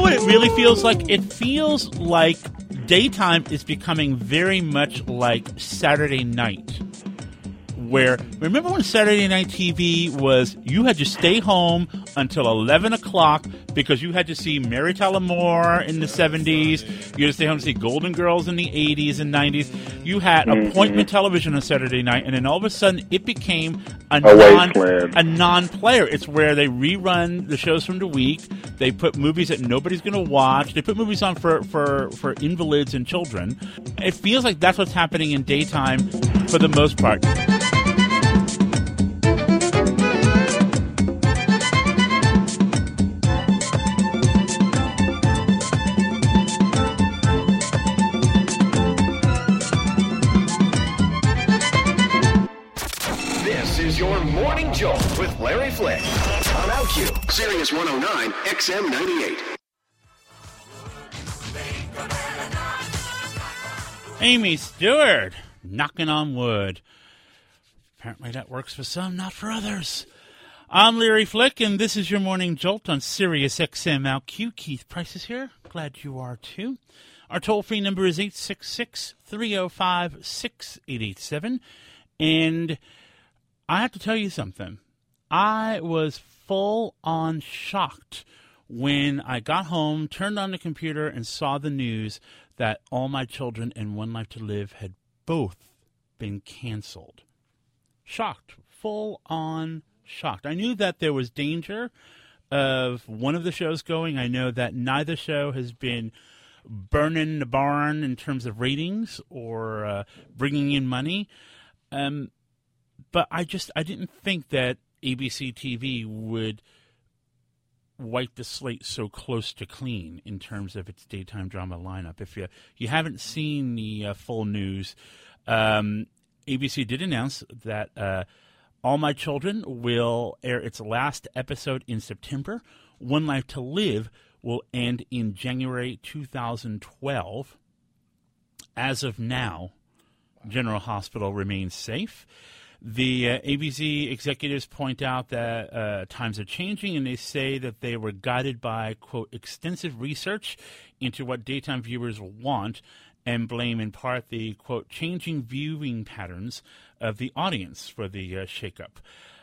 what it really feels like? It feels like daytime is becoming very much like Saturday night. Where, remember when Saturday Night TV was, you had to stay home until 11 o'clock because you had to see Mary Tyler Moore in the 70s. You had to stay home to see Golden Girls in the 80s and 90s. You had appointment television on Saturday night, and then all of a sudden it became a non-player. It's where they rerun the shows from the week. They put movies that nobody's going to watch. They put movies on for invalids and children. It feels like that's what's happening in daytime for the most part. Your Morning Jolt with Larry Flick on OutQ, Sirius 109, XM 98. Amy Stewart, knocking on wood. Apparently that works for some, not for others. I'm Larry Flick, and this is your Morning Jolt on Sirius XM OutQ. Keith Price is here. Glad you are, too. Our toll-free number is 866-305-6887. And I have to tell you something. I was full-on shocked when I got home, turned on the computer, and saw the news that All My Children and One Life to Live had both been canceled. Shocked. Full-on shocked. I knew that there was danger of one of the shows going. I know that neither show has been burning the barn in terms of ratings or bringing in money. But I didn't think that ABC TV would wipe the slate so close to clean in terms of its daytime drama lineup. If you haven't seen the full news, ABC did announce that All My Children will air its last episode in September. One Life to Live will end in January 2012. As of now, General Hospital remains safe. The ABC executives point out that times are changing, and they say that they were guided by, quote, extensive research into what daytime viewers want, and blame in part the, quote, changing viewing patterns of the audience for the shakeup.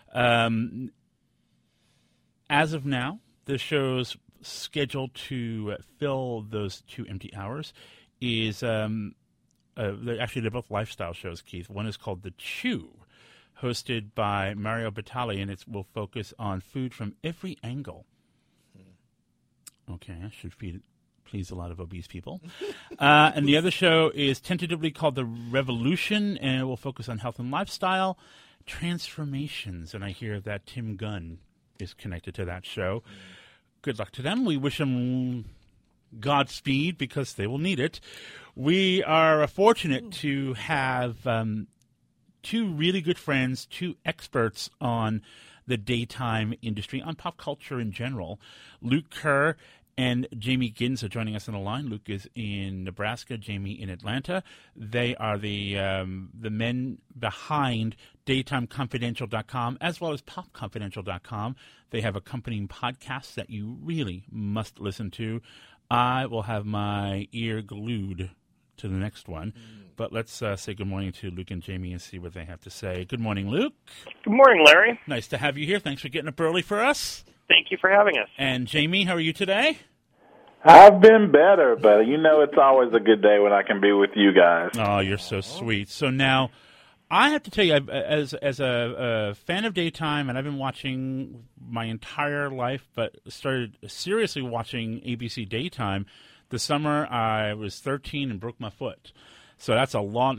As of now, the show's scheduled to fill those 2 empty hours is they're both lifestyle shows, Keith. One is called The Chew, hosted by Mario Batali, and it will focus on food from every angle. Okay, I should please a lot of obese people. And the other show is tentatively called The Revolution, and it will focus on health and lifestyle transformations. And I hear that Tim Gunn is connected to that show. Good luck to them. We wish them Godspeed because they will need it. We are fortunate to have two really good friends, two experts on the daytime industry, on pop culture in general. Luke Kerr and Jamie Giddens are joining us on the line. Luke is in Nebraska, Jamie in Atlanta. They are the men behind DaytimeConfidential.com as well as PopConfidential.com. They have accompanying podcasts that you really must listen to. I will have my ear glued to the next one. But let's say good morning to Luke and Jamie and see what they have to say. Good morning, Luke. Good morning, Larry. Nice to have you here. Thanks for getting up early for us. Thank you for having us. And Jamie, how are you today? I've been better, but it's always a good day when I can be with you guys. Oh, you're so sweet. So now, I have to tell you, as a fan of daytime, and I've been watching my entire life, but started seriously watching ABC daytime. The summer I was 13 and broke my foot. So that's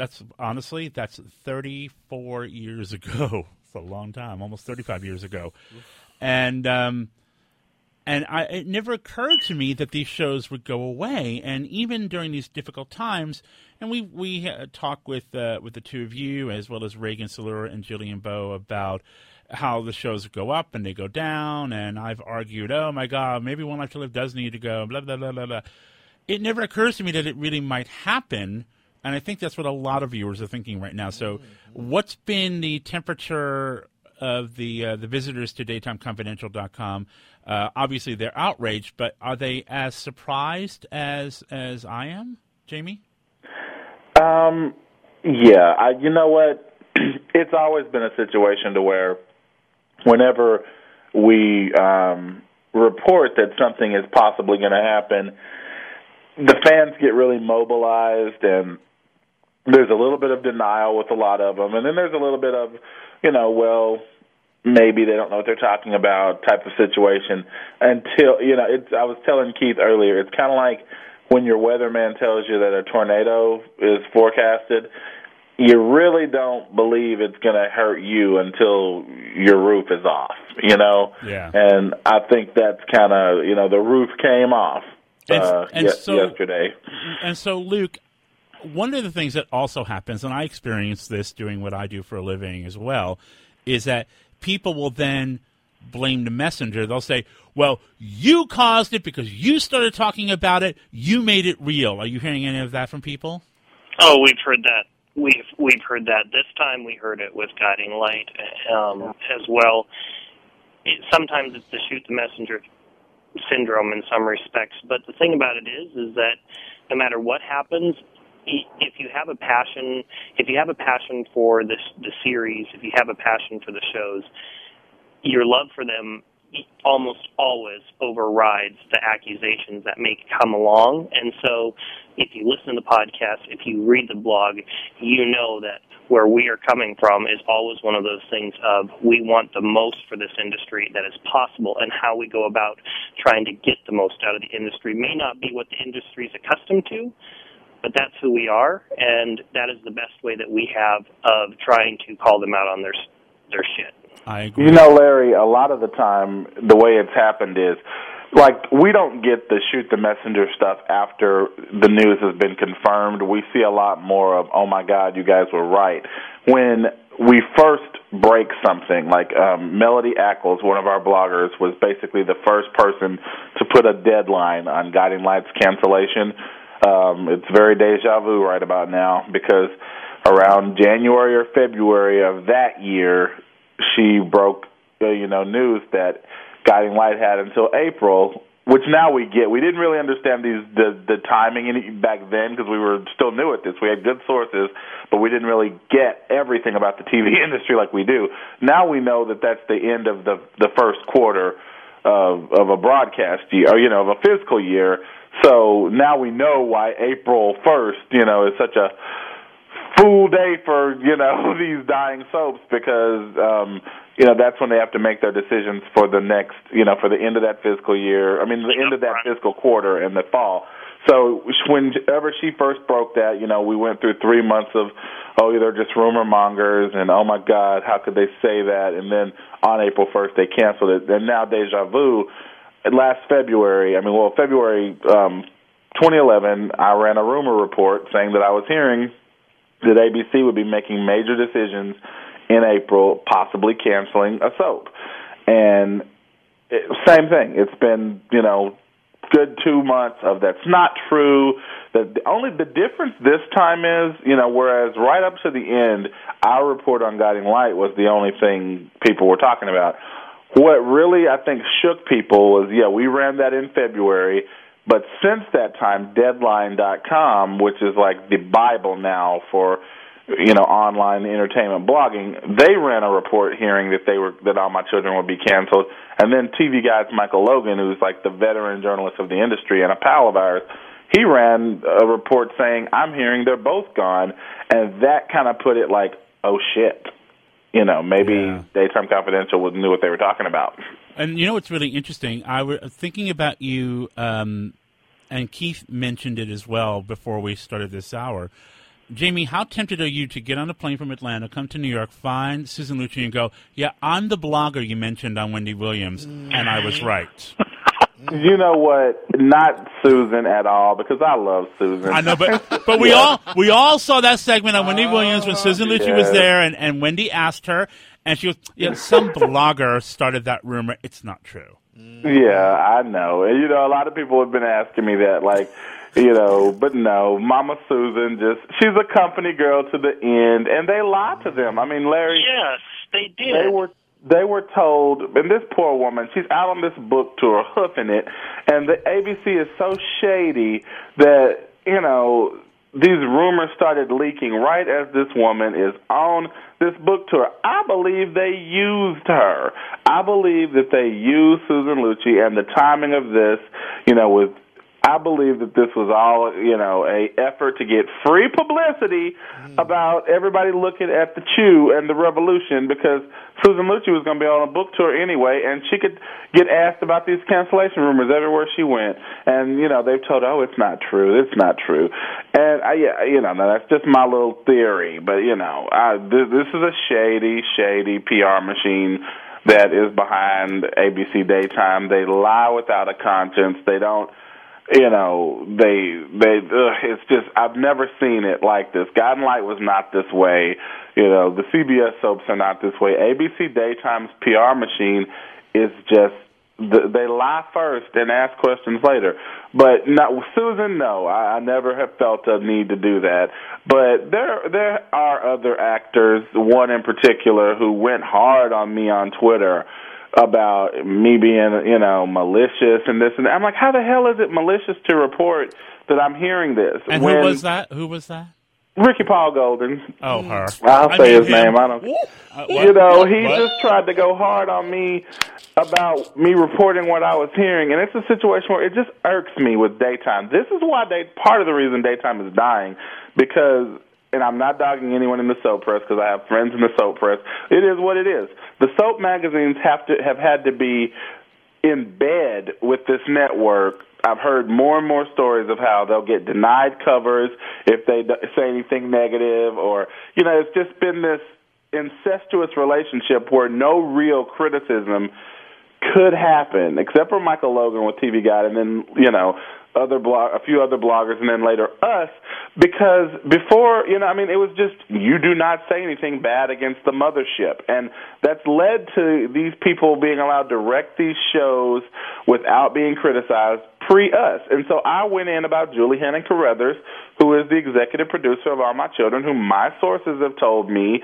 34 years ago. It's a long time, almost 35 years ago. And it never occurred to me that these shows would go away. And even during these difficult times, and we talk with the two of you, as well as Reagan Salura and Jillian Bowe, about how the shows go up and they go down. And I've argued, oh, my God, maybe One Life to Live does need to go, blah, blah, blah, blah, blah. It never occurs to me that it really might happen. And I think that's what a lot of viewers are thinking right now. So what's been the temperature of the visitors to DaytimeConfidential.com Obviously, they're outraged, but are they as surprised as I am, Jamie? Yeah. You know what? It's always been a situation to where whenever we report that something is possibly going to happen, the fans get really mobilized, and there's a little bit of denial with a lot of them, and then there's a little bit of, well, maybe they don't know what they're talking about type of situation until, I was telling Keith earlier, it's kind of like when your weatherman tells you that a tornado is forecasted. You really don't believe it's going to hurt you until your roof is off, Yeah. And I think that's kind of, the roof came off yesterday. And so, Luke, one of the things that also happens, and I experience this doing what I do for a living as well, is that people will then blame the messenger. They'll say, well, you caused it because you started talking about it. You made it real. Are you hearing any of that from people? Oh, we've heard that. We've heard that. This time we heard it with Guiding Light as well. Sometimes it's the shoot the messenger syndrome in some respects, but the thing about it is that no matter what happens, if you have a passion for the series, if you have a passion for the shows, your love for them almost always overrides the accusations that may come along. And so if you listen to the podcast, if you read the blog, you know that where we are coming from is always one of those things of we want the most for this industry that is possible, and how we go about trying to get the most out of the industry may not be what the industry is accustomed to, but that's who we are, and that is the best way that we have of trying to call them out on their shit. I agree. Larry, a lot of the time, the way it's happened is, we don't get the shoot the messenger stuff after the news has been confirmed. We see a lot more of, oh, my God, you guys were right. When we first break something, Melody Ackles, one of our bloggers, was basically the first person to put a deadline on Guiding Light's cancellation. It's very deja vu right about now, because around January or February of that year, she broke, news that Guiding Light had until April, which now we get. We didn't really understand the timing back then because we were still new at this. We had good sources, but we didn't really get everything about the TV industry like we do. Now we know that that's the end of the first quarter of a broadcast year, of a fiscal year. So now we know why April 1st, is such a fool day for, these dying soaps, because, that's when they have to make their decisions for the next, for the end of that fiscal year, the end of that fiscal quarter in the fall. So whenever she first broke that, we went through 3 months of, they're just rumor mongers, and oh my God, how could they say that? And then on April 1st, they canceled it. And now deja vu. Last February, February 2011, I ran a rumor report saying that I was hearing that ABC would be making major decisions in April, possibly canceling a soap. And same thing. It's been, good 2 months of that's not true. The difference this time is, whereas right up to the end, our report on Guiding Light was the only thing people were talking about. What really, I think, shook people was, we ran that in February, but since that time, Deadline.com, which is like the Bible now for, online entertainment blogging, they ran a report hearing that All My Children would be canceled. And then TV Guide's Michael Logan, who's like the veteran journalist of the industry and a pal of ours, he ran a report saying, I'm hearing they're both gone. And that kind of put it like, oh, shit. Maybe Daytime Confidential knew what they were talking about. And what's really interesting? I was thinking about you, and Keith mentioned it as well before we started this hour. Jamie, how tempted are you to get on a plane from Atlanta, come to New York, find Susan Lucci, and go, yeah, I'm the blogger you mentioned on Wendy Williams, and I was right? You know what? Not Susan at all, because I love Susan. I know, but we all saw that segment on Wendy Williams when Susan Lucci was there, and Wendy asked her, and she was, some blogger started that rumor. It's not true. Yeah, I know. And, a lot of people have been asking me that, but no, Mama Susan she's a company girl to the end, and they lied to them. Larry. Yes, they did. they were told, and this poor woman, she's out on this book tour, hoofing it, and the ABC is so shady that, you know, these rumors started leaking right as this woman is on this book tour. I believe they used her. I believe that they used Susan Lucci, and the timing of this, you know, was, I believe that this was all, you know, a effort to get free publicity about everybody looking at the Chew and the Revolution, because Susan Lucci was going to be on a book tour anyway, and she could get asked about these cancellation rumors everywhere she went. And, you know, they've told her, oh, it's not true, it's not true. And, you know, now that's just my little theory, but, you know, this is a shady PR machine that is behind ABC Daytime. They lie without a conscience. They don't, you know, it's just, I've never seen it like this. Guiding Light was not this way. You know, the CBS soaps are not this way. ABC Daytime's PR machine is just, they lie first and ask questions later. But Susan, no, I never have felt a need to do that. But there are other actors, one in particular, who went hard on me on Twitter about me being, you know, malicious and this and that. I'm like, how the hell is it malicious to report that I'm hearing this? And who was that? Who was that? Ricky Paul Golden. Oh, her. I'll say his name. I don't. You know, he What? just tried to go hard on me about me reporting what I was hearing, and it's a situation where it just irks me with daytime. This is why part of the reason daytime is dying, because, and I'm not dogging anyone in the soap press because I have friends in the soap press. It is what it is. The soap magazines have had to be in bed with this network. I've heard more and more stories of how they'll get denied covers if they say anything negative, or, you know, it's just been this incestuous relationship where no real criticism could happen, except for Michael Logan with TV Guide, and then, you know, a few other bloggers, and then later us, because before, you know, I mean, it was just, you do not say anything bad against the mothership, and that's led to these people being allowed to direct these shows without being criticized pre-us. And so I went in about Julie Henning Carruthers, who is the executive producer of All My Children, who my sources have told me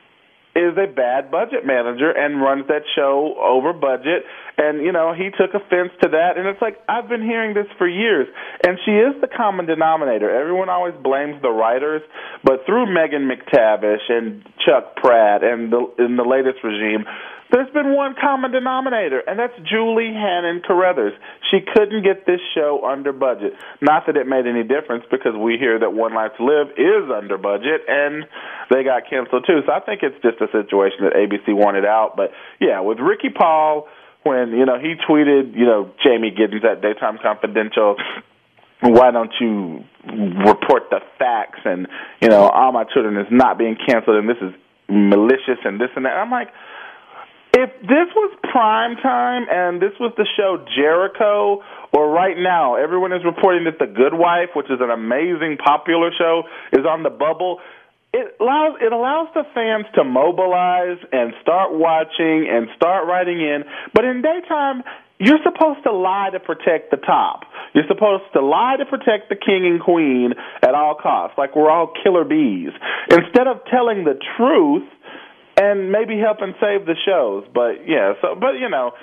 is a bad budget manager and runs that show over budget. And, you know, he took offense to that. And it's like, I've been hearing this for years. And she is the common denominator. Everyone always blames the writers. But through Megan McTavish and Chuck Pratt and in the latest regime, there's been one common denominator, and that's Julie Henning Carruthers. She couldn't get this show under budget. Not that it made any difference, because we hear that One Life to Live is under budget, and they got canceled too. So I think it's just a situation that ABC wanted out. But, yeah, with Ricky Paul, when, you know, he tweeted, you know, Jamie Giddens at Daytime Confidential, why don't you report the facts, and, you know, All My Children is not being canceled, and this is malicious and this and that. I'm like, if this was prime time and this was the show Jericho, or right now everyone is reporting that The Good Wife, which is an amazing popular show, is on the bubble, it allows the fans to mobilize and start watching and start writing in. But in daytime, you're supposed to lie to protect the top. You're supposed to lie to protect the king and queen at all costs, like we're all killer bees, instead of telling the truth and maybe helping save the shows. But, yeah, but, you know,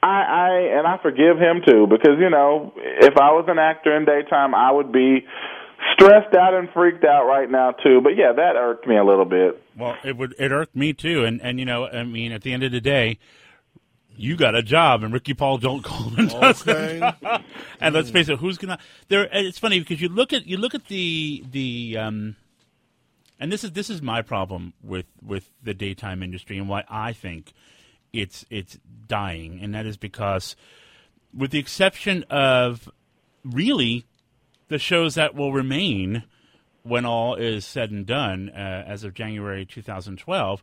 I forgive him, too, because, you know, if I was an actor in daytime, I would be stressed out and freaked out right now, too. But, yeah, that irked me a little bit. Well, it irked me, too. And, you know, I mean, at the end of the day, you got a job, and Ricky Paul Golden doesn't. And let's face it, who's going to – it's funny because you look at the and this is my problem with the daytime industry and why I think it's dying, and that is because, with the exception of really the shows that will remain when all is said and done as of January 2012,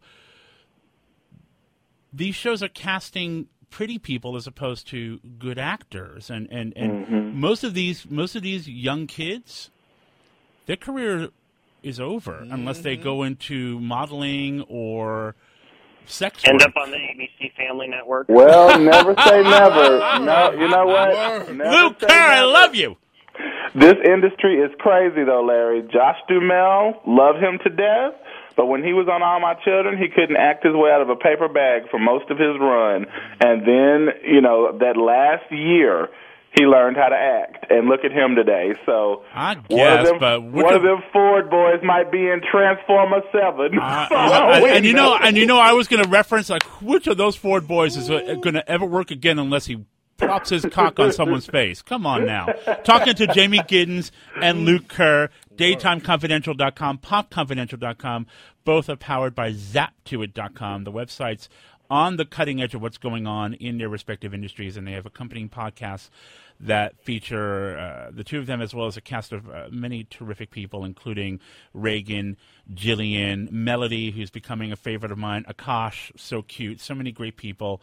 these shows are casting pretty people as opposed to good actors, and mm-hmm. most of these young kids, their career is over unless they go into modeling or sex End work. up on the ABC Family Network. Well, never say never. No, you know what? Luke Kerr, I love you. This industry is crazy, though, Larry. Josh Duhamel, love him to death. But when he was on All My Children, he couldn't act his way out of a paper bag for most of his run. And then, that last year, he learned how to act. And look at him today. So I guess, one of them Ford boys might be in Transformer 7. And I was going to reference, like, which of those Ford boys is going to ever work again unless he props his cock on someone's face. Come on now. Talking to Jamie Giddens and Luke Kerr, DaytimeConfidential.com, PopConfidential.com. Both are powered by ZapToIt.com. The websites on the cutting edge of what's going on in their respective industries, and they have accompanying podcasts that feature the two of them, as well as a cast of many terrific people, including Reagan, Jillian, Melody, who's becoming a favorite of mine, Akash, so cute, so many great people.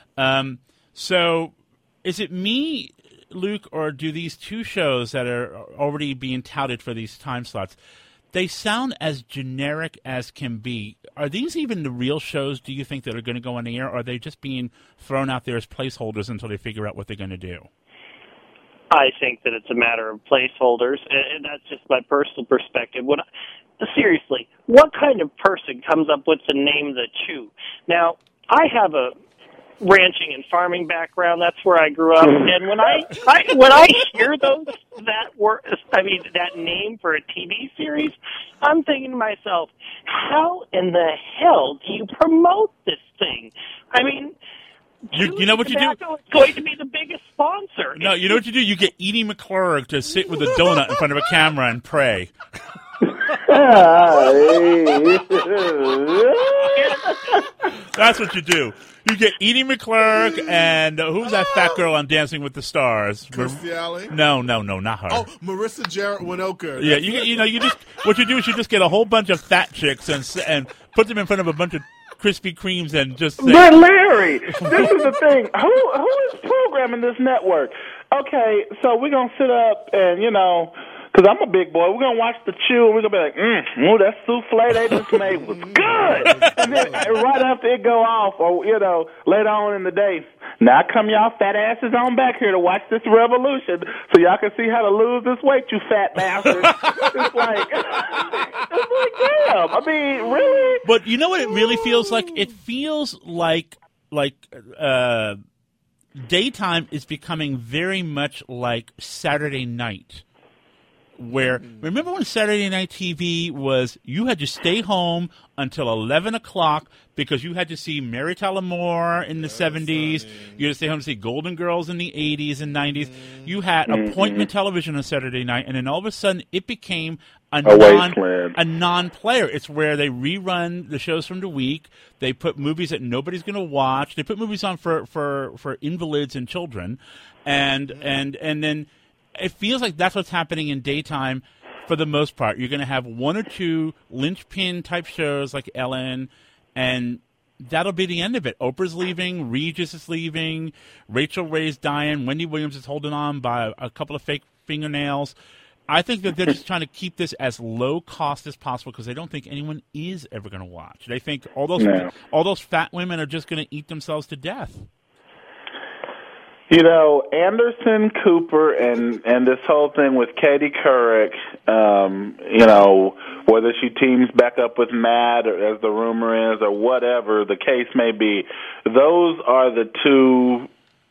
So is it me, Luke, or do these two shows that are already being touted for these time slots, they sound as generic as can be? Are these even the real shows, do you think, that are going to go on the air, or are they just being thrown out there as placeholders until they figure out what they're going to do? I think that it's a matter of placeholders, and that's just my personal perspective. Seriously, what kind of person comes up with the name The Chew? Now, I have a ranching and farming background. That's where I grew up, and when I hear that name for a TV series, I'm thinking to myself, how in the hell do you promote this thing? I mean, you know what you do? It's going to be the biggest sponsor. No, you know what you do? You get Edie McClurg to sit with a donut in front of a camera and pray. That's what you do. You get Edie McClurg and who's that fat girl on Dancing with the Stars? Kirstie Alley? No, not her. Oh, Marissa Jarrett Winokur. Yeah, you just what you do is you just get a whole bunch of fat chicks and put them in front of a bunch of Krispy Kremes and just say, But Larry, this is the thing. Who is programming this network? Okay, so we're gonna sit up and because I'm a big boy, we're going to watch The Chew, and we're going to be like, that souffle they just made was good. And then right after it go off, or, later on in the day, now come y'all fat asses on back here to watch this revolution so y'all can see how to lose this weight, you fat bastards. It's like, damn. I mean, really? But you know what it really feels like? It feels like daytime is becoming very much like Saturday night. Where remember when Saturday Night TV was, you had to stay home until 11 o'clock because you had to see Mary Tyler Moore in the 70s. You had to stay home to see Golden Girls in the 80s and 90s. You had appointment television on Saturday night, and then all of a sudden it became a non-player. It's where they rerun the shows from the week. They put movies that nobody's going to watch. They put movies on for invalids and children, and then it feels like that's what's happening in daytime for the most part. You're going to have one or two linchpin-type shows like Ellen, and that'll be the end of it. Oprah's leaving, Regis is leaving, Rachel Ray's dying, Wendy Williams is holding on by a couple of fake fingernails. I think that they're just trying to keep this as low cost as possible because they don't think anyone is ever going to watch. They think all those fat women are just going to eat themselves to death. Anderson Cooper and this whole thing with Katie Couric, whether she teams back up with Matt or as the rumor is or whatever the case may be, those are the two,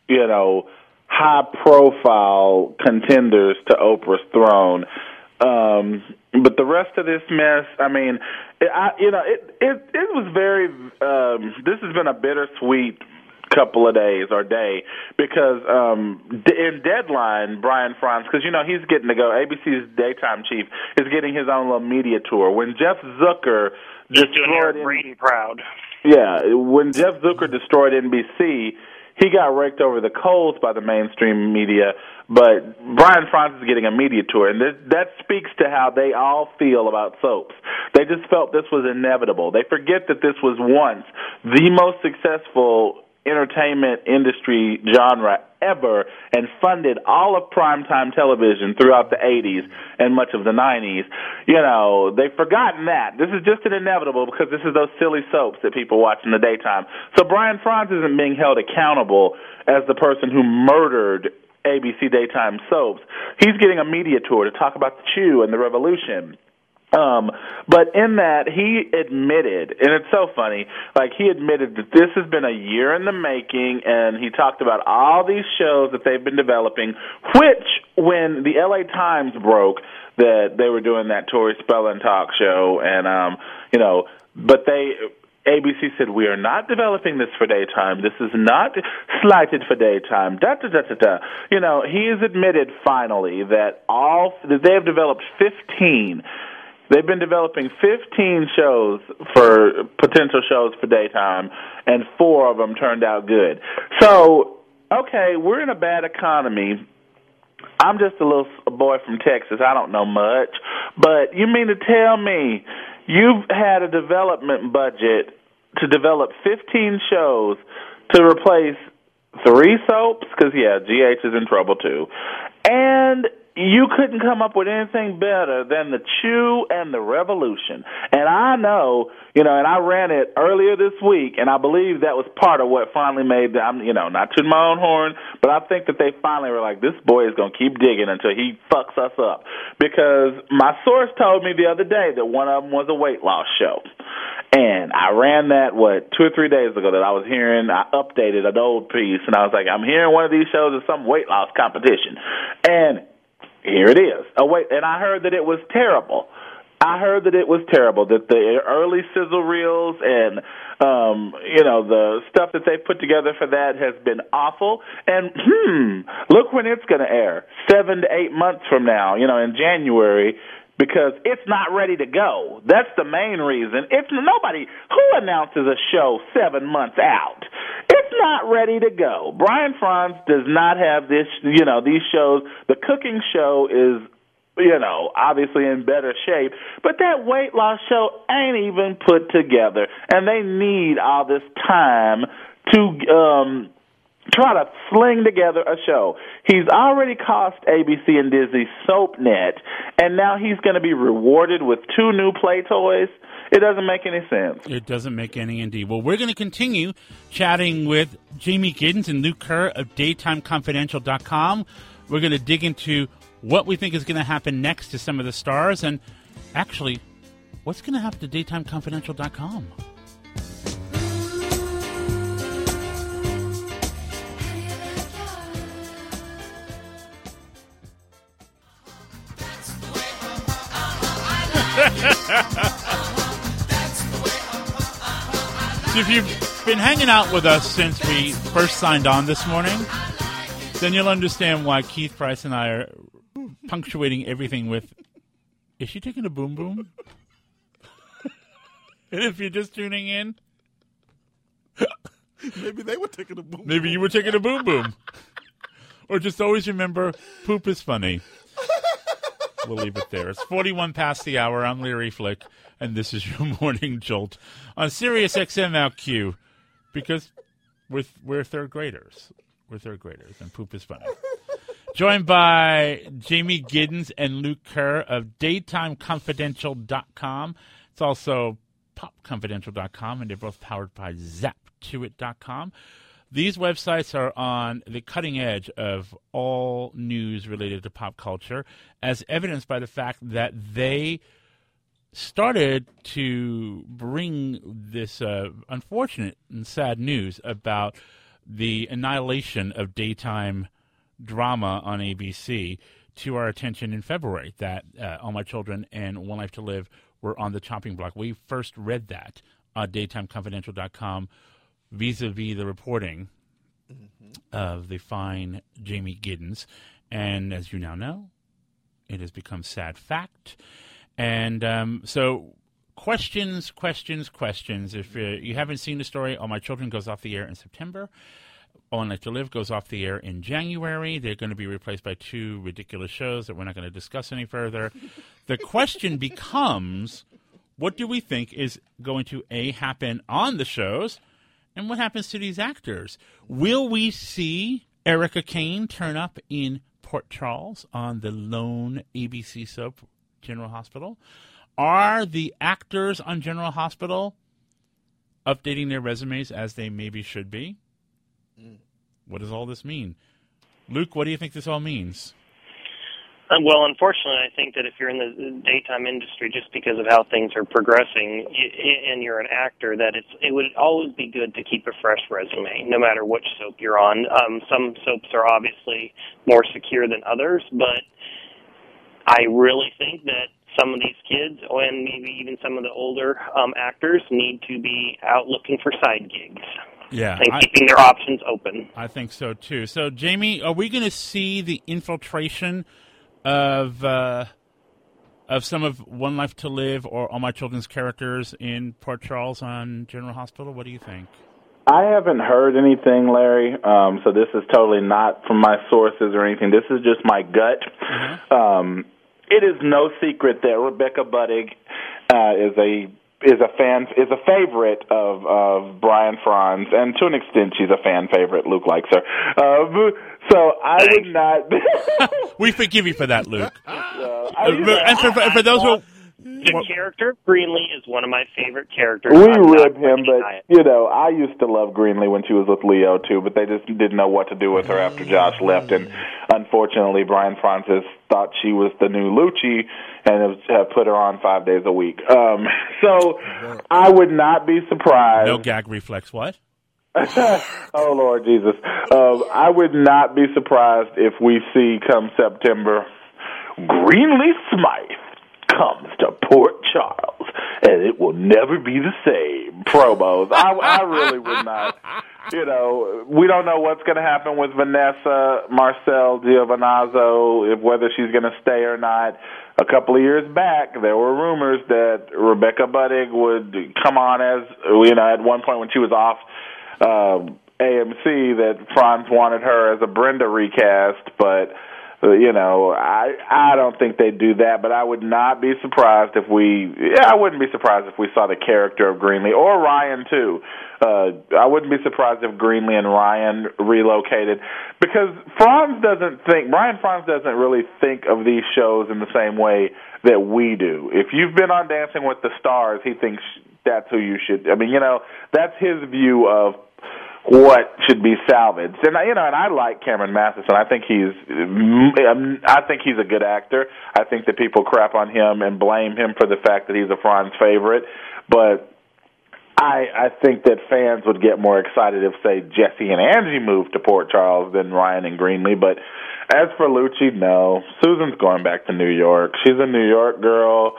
high-profile contenders to Oprah's throne. But the rest of this mess, I mean, it was very. This has been a bittersweet couple of days or day because in Deadline, Brian Franz, because he's getting to go. ABC's daytime chief is getting his own little media tour. When Jeff Zucker destroyed Brady proud. Yeah, when Jeff Zucker destroyed NBC, he got raked over the coals by the mainstream media. But Brian Franz is getting a media tour, and that speaks to how they all feel about soaps. They just felt this was inevitable. They forget that this was once the most successful entertainment industry genre ever and funded all of primetime television throughout the 80s and much of the 90s. They've forgotten that. This is just an inevitable because this is those silly soaps that people watch in the daytime. So Brian Franz isn't being held accountable as the person who murdered ABC daytime soaps. He's getting a media tour to talk about The Chew and the revolution. But in that, he admitted, and it's so funny, like he admitted that this has been a year in the making, and he talked about all these shows that they've been developing, which, when the LA Times broke that they were doing that Tori Spelling talk show, and, but ABC said, we are not developing this for daytime. This is not slighted for daytime. He has admitted finally that they have developed 15. They've been developing 15 shows for potential shows for daytime, and 4 of them turned out good. So, okay, we're in a bad economy. I'm just a little boy from Texas. I don't know much. But you mean to tell me you've had a development budget to develop 15 shows to replace 3 soaps? Because, GH is in trouble, too. And you couldn't come up with anything better than the Chew and the Revolution. And I know, and I ran it earlier this week, and I believe that was part of what finally made them, not to my own horn, but I think that they finally were like, this boy is going to keep digging until he fucks us up. Because my source told me the other day that one of them was a weight loss show. And I ran that, 2 or 3 days ago that I was hearing, I updated an old piece, and I was like, I'm hearing one of these shows is some weight loss competition. And here it is. And I heard that it was terrible. That the early sizzle reels and, the stuff that they put together for that has been awful. And, look when it's going to air, 7 to 8 months from now, in January, because it's not ready to go. That's the main reason. It's nobody who announces a show 7 months out. It's not ready to go. Brian Franz does not have this, these shows. The cooking show is, obviously in better shape, but that weight loss show ain't even put together, and they need all this time to try to sling together a show. He's already cost ABC and Disney SoapNet, and now he's going to be rewarded with 2 new play toys. It doesn't make any sense. It doesn't make any indeed. Well, we're going to continue chatting with Jamie Giddens and Luke Kerr of DaytimeConfidential.com. We're going to dig into what we think is going to happen next to some of the stars, and actually, what's going to happen to DaytimeConfidential.com. So if you've been hanging out with us since we first signed on this morning, then you'll understand why Keith Price and I are punctuating everything with, is she taking a boom boom? And if you're just tuning in, maybe they were taking a boom. Maybe you were taking a boom boom. Or just always remember, poop is funny. We'll leave it there. It's 41 past the hour. I'm Larry Flick, and this is your Morning Jolt on Sirius XM LQ, because we're third graders. We're third graders, and poop is funny. Joined by Jamie Giddens and Luke Kerr of DaytimeConfidential.com. It's also PopConfidential.com, and they're both powered by ZapToIt.com. These websites are on the cutting edge of all news related to pop culture, as evidenced by the fact that they started to bring this unfortunate and sad news about the annihilation of daytime drama on ABC to our attention in February, that All My Children and One Life to Live were on the chopping block. We first read that on DaytimeConfidential.com vis-a-vis the reporting of the fine Jamie Giddens. And as you now know, it has become sad fact. And so questions. If you haven't seen the story, All My Children goes off the air in September. All Life to Live goes off the air in January. They're going to be replaced by 2 ridiculous shows that we're not going to discuss any further. The question becomes, what do we think is going to, A, happen on the shows, and what happens to these actors? Will we see Erica Kane turn up in Port Charles on the lone ABC soap General Hospital? Are the actors on General Hospital updating their resumes as they maybe should be? What does all this mean? Luke, what do you think this all means? Well, unfortunately, I think that if you're in the daytime industry, just because of how things are progressing, and you're an actor, that it would always be good to keep a fresh resume, no matter which soap you're on. Some soaps are obviously more secure than others, but I really think that some of these kids, and maybe even some of the older actors, need to be out looking for side gigs. Yeah, and keeping their options open. I think so too. So, Jamie, are we going to see the infiltration of some of One Life to Live or All My Children's characters in Port Charles on General Hospital? What do you think? I haven't heard anything, Larry, so this is totally not from my sources or anything. This is just my gut. Mm-hmm. It is no secret that Rebecca Budig is a favorite of Brian Franz, and to an extent, she's a fan favorite. Luke likes her, so I would not. We forgive you for that, Luke. And for those who. The character of Greenlee is one of my favorite characters. We rib him, but, I used to love Greenlee when she was with Leo, too, but they just didn't know what to do with her after Josh left, and unfortunately, Brian Francis thought she was the new Lucci and have put her on 5 days a week. So I would not be surprised. No gag reflex, what? Oh, Lord Jesus. I would not be surprised if we see, come September, Greenlee Smythe comes to Port Charles, and it will never be the same. Promos. I really would not. We don't know what's going to happen with Vanessa Marcel Giovinazzo, whether she's going to stay or not. A couple of years back, there were rumors that Rebecca Budig would come on as, at one point when she was off AMC, that Franz wanted her as a Brenda recast, but I don't think they'd do that, but I would not be surprised I wouldn't be surprised if we saw the character of Greenlee, or Ryan, too. I wouldn't be surprised if Greenlee and Ryan relocated, because Brian Franz doesn't really think of these shows in the same way that we do. If you've been on Dancing with the Stars, he thinks that's who you should, that's his view of what should be salvaged. And I like Cameron Matheson. I think he's a good actor. I think that people crap on him and blame him for the fact that he's a Franz favorite, but I think that fans would get more excited if, say, Jesse and Angie moved to Port Charles than Ryan and Greenlee. But as for Lucci, no. Susan's going back to New York. She's a New York girl.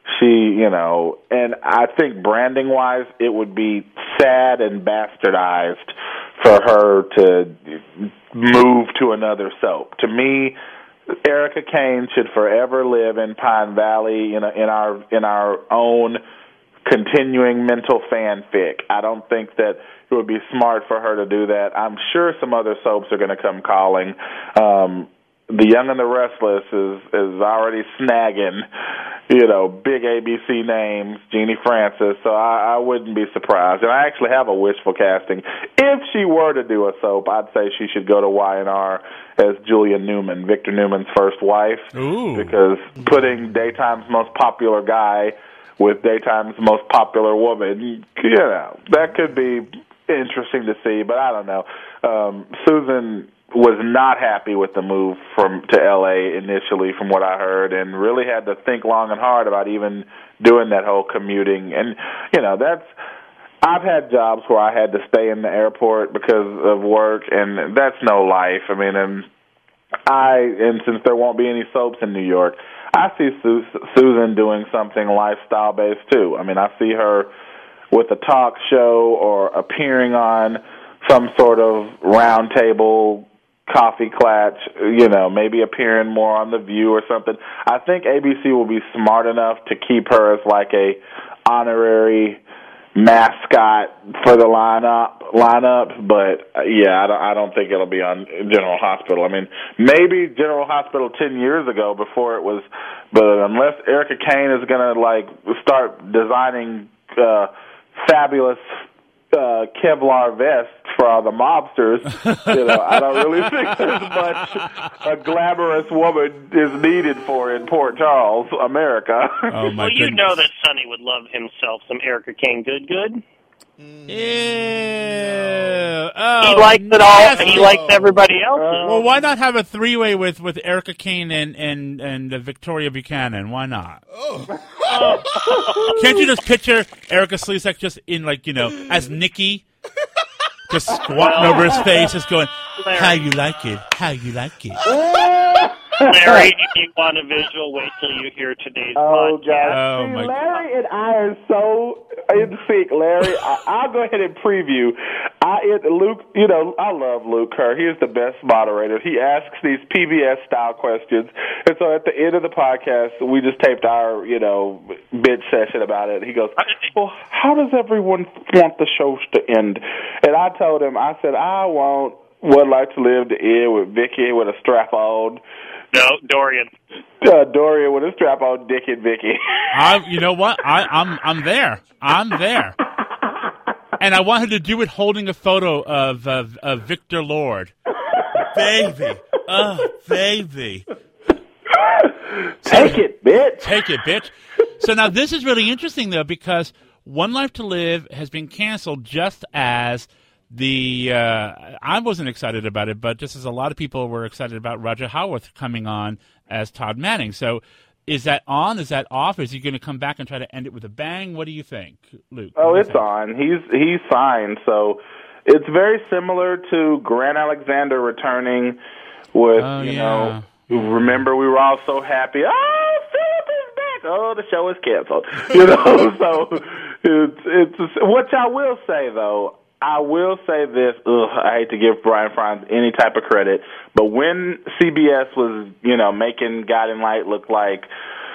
And I think branding-wise, it would be sad and bastardized for her to move to another soap. To me, Erica Kane should forever live in Pine Valley in our own continuing mental fanfic. I don't think that it would be smart for her to do that. I'm sure some other soaps are going to come calling. The Young and the Restless is already snagging, big ABC names, Jeannie Francis, so I wouldn't be surprised. And I actually have a wishful casting. If she were to do a soap, I'd say she should go to Y&R as Julia Newman, Victor Newman's first wife. Ooh. Because putting daytime's most popular guy with daytime's most popular woman, that could be interesting to see, but I don't know. Susan was not happy with the move to L.A. initially, from what I heard, and really had to think long and hard about even doing that whole commuting. And, I've had jobs where I had to stay in the airport because of work, and that's no life. I mean, and since there won't be any soaps in New York, I see Susan doing something lifestyle-based, too. I mean, I see her with a talk show or appearing on some sort of round table coffee clatch, maybe appearing more on The View or something. I think ABC will be smart enough to keep her as like a honorary mascot for the lineup, but I don't think it'll be on General Hospital. I mean, maybe General Hospital 10 years ago before it was, but unless Erica Kane is going to start designing fabulous Kevlar vests for all the mobsters, I don't really think there's much a glamorous woman is needed for in Port Charles, America. Oh my well, goodness. You know that Sonny would love himself some Erica Kane good. Ew. Oh, He likes it all, and he likes everybody else's. Well, why not have a three-way with Erica Kane and Victoria Buchanan? Why not? Can't you just picture Erica Slezak just in, like, as Nikki, just squatting over his face, just going, how you like it, how you like it. Larry, if you want a visual, wait till you hear today's podcast. God. Oh, See, my Larry and I are so in sync, Larry. I'll go ahead and preview. Luke, I love Luke Kerr. He is the best moderator. He asks these PBS-style questions. And so at the end of the podcast, we just taped our, bitch session about it. He goes, well, how does everyone want the shows to end? And I told him, I said, I want Would Like to Live to end with Vicky with a strap on. No, Dorian. Dorian with a strap on, Dick and Vicky. You know what? I'm there. I'm there. And I want her to do it holding a photo of Victor Lord. Baby. Oh, baby. Take it, bitch. Take it, bitch. So now this is really interesting, though, because One Life to Live has been canceled just as I wasn't excited about it, but just as a lot of people were excited about Roger Howarth coming on as Todd Manning. So is that on? Is that off? Is he going to come back and try to end it with a bang? What do you think, Luke? Oh, it's on. He's fine. So it's very similar to Grant Alexander returning with, remember we were all so happy. Oh, Philip is back. Oh, the show is canceled. So it's what I will say, though. I will say this. I hate to give Brian Frons any type of credit, but when CBS was, making Guiding Light look like,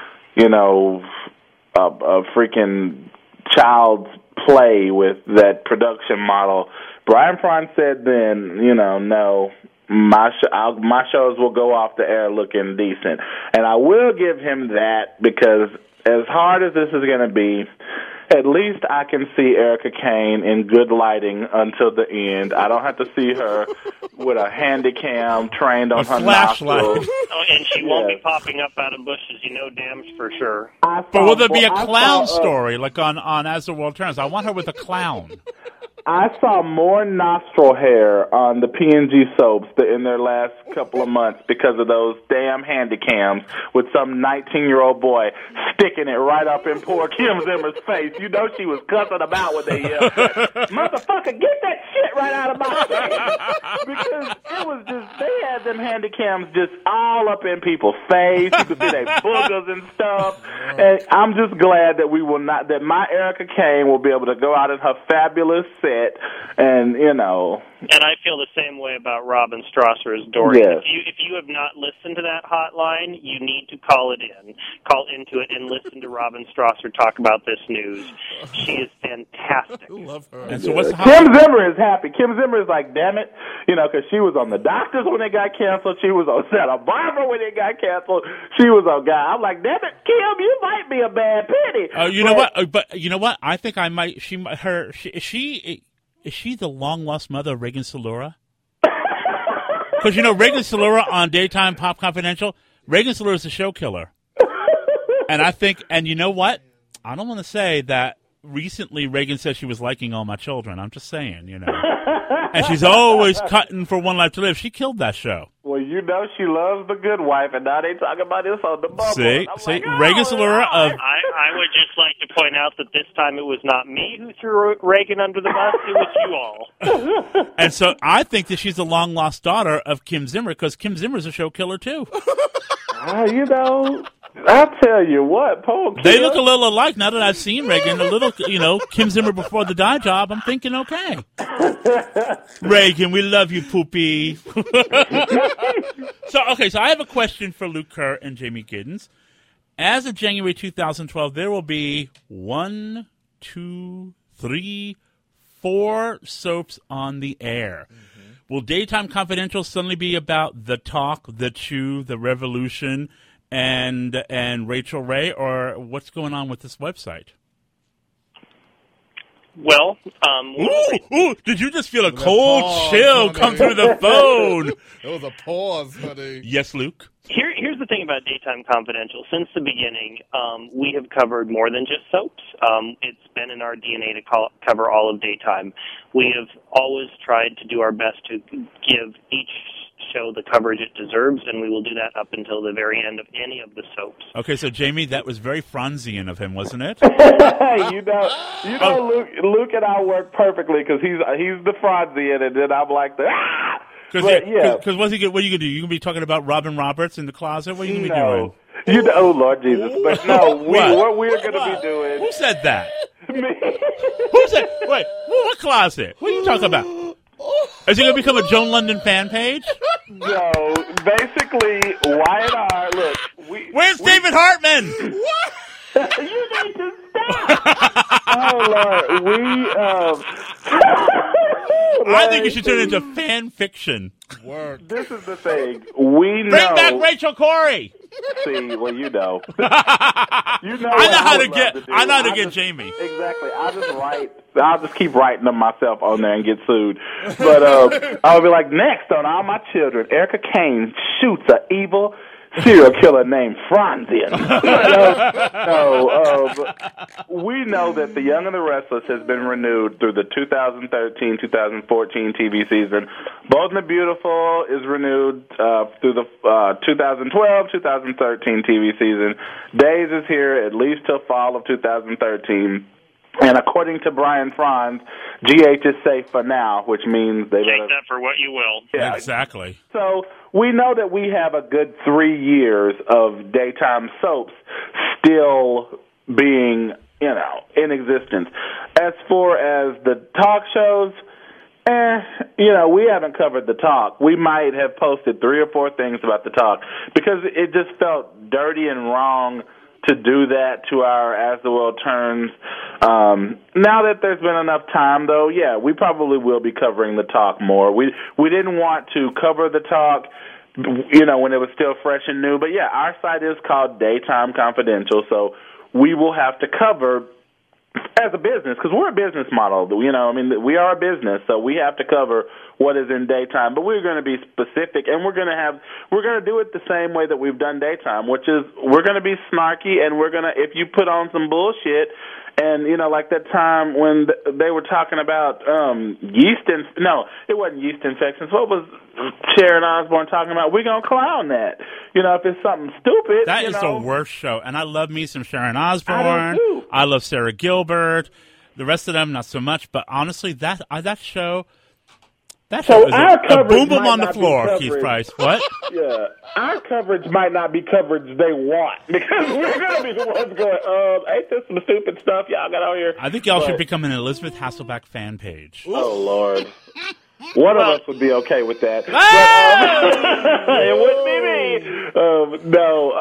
a freaking child's play with that production model, Brian Frons said then, no, my shows will go off the air looking decent. And I will give him that because as hard as this is going to be, at least I can see Erica Kane in good lighting until the end. I don't have to see her with a handy cam trained on her flashlight. nostrils. Oh, and she won't be popping up out of bushes, damn for sure. But will there be a clown story like on As the World Turns? I want her with a clown. I saw more nostril hair on the P&G soaps in their last couple of months because of those damn handy cams with some 19-year-old boy sticking it right up in poor Kim Zimmer's face. She was cussing about when they yelled, motherfucker, get that shit right out of my face. Because it was just, they had them handy cams just all up in people's face. You could see their boogers and stuff. And I'm just glad that that my Erica Kane will be able to go out in her fabulous set. And And I feel the same way about Robin Strasser as Dorian. Yes. If you have not listened to that hotline, you need to call into it and listen to Robin Strasser talk about this news. She is fantastic. I love her. And so what's the Kim Zimmer is happy. Kim Zimmer is like, damn it, because she was on The Doctors when it got canceled. She was on Santa Barbara when it got canceled. She was on God. I'm like, damn it, Kim, you might be a bad penny. You know what? But you know what? I think I might. Is she the long-lost mother of Reagan Salura? Because, Reagan Salura on Daytime Pop Confidential, Reagan Salura is the show killer. And I think, and you know what? I don't want to say that recently Reagan said she was liking all my children. I'm just saying, And she's always cutting for One Life to Live. She killed that show. Well, she loves The Good Wife, and now they talking about this on the bubble. See, like, Reagan Salura of... I would just like to point out that this time it was not me who threw Reagan under the bus, it was you all. And so I think that she's the long-lost daughter of Kim Zimmer, because Kim Zimmer's a show killer, too. I'll tell you what, Paul Kim. They look a little alike now that I've seen Reagan. A little, Kim Zimmer before the dye job. I'm thinking, okay. Reagan, we love you, poopy. So I have a question for Luke Kerr and Jamie Giddens. As of January 2012, there will be 1, 2, 3, 4 soaps on the air. Mm-hmm. Will Daytime Confidential suddenly be about The Talk, The Chew, The Revolution, and Rachel Ray, or what's going on with this website? Well, Ooh, did you just feel a That cold pause, chill honey. come through the phone? It was a pause, honey. Yes, Luke? Here's the thing about Daytime Confidential. Since the beginning, we have covered more than just soaps. It's been in our DNA to cover all of daytime. We have always tried to do our best to give each show the coverage it deserves, and we will do that up until the very end of any of the soaps. Okay, so Jamie, that was very Franzian of him, wasn't it? you know, Luke and I work perfectly because he's the Franzian, and then I'm like the. Because what are you going to do? You going to be talking about Robin Roberts in the closet? What are you going to be doing? You know, oh Lord Jesus! But no, what we're going to What? be doing. Who said that? Me. Who said? Wait, what closet? What are you talking about? Is it going to become a Joan London fan page? No, basically, Y&R. Look, Where's David Hartman? You need to stop. Oh Lord, I think you should turn it into fan fiction. Work. This is the thing. We know. Bring back Rachel Corrie. See, well, you know. I know how to get. I know how to get just, Jamie. Exactly. I'll just keep writing them myself on there and get sued. But I'll be like, next on All My Children, Erica Kane shoots an evil serial killer named Franzian. We know that The Young and the Restless has been renewed through the 2013-2014 TV season. Bold and the Beautiful is renewed through the 2012-2013 TV season. Days is here at least till fall of 2013. And according to Brian Franz, GH is safe for now, which means they Take that for what you will. Yeah. Exactly. So we know that we have a good 3 years of daytime soaps still being, in existence. As far as the talk shows, we haven't covered the talk. We might have posted 3 or 4 things about the talk because it just felt dirty and wrong to do that to our As the World Turns. Now that there's been enough time, though, yeah, we probably will be covering the talk more. We didn't want to cover the talk, when it was still fresh and new. But, yeah, our site is called Daytime Confidential, so we will have to cover as a business, because we're a business model, we are a business, so we have to cover what is in daytime. But we're going to be specific, and we're going to do it the same way that we've done daytime, which is we're going to be snarky, and we're going to, if you put on some bullshit, and like that time when they were talking about it wasn't yeast infections. What was Sharon Osbourne talking about? We're going to clown that. If it's something stupid. That is the worst show. And I love me some Sharon Osbourne. I do too. I love Sarah Gilbert. The rest of them, not so much. But honestly, that show is a boom boom on the floor, Keith Price. What? Yeah. Our coverage might not be coverage they want because we're going to be the ones going, ain't this some stupid stuff y'all got out here? I think y'all should become an Elizabeth Hasselbeck fan page. Oh, Lord. One of us would be okay with that. It wouldn't be me.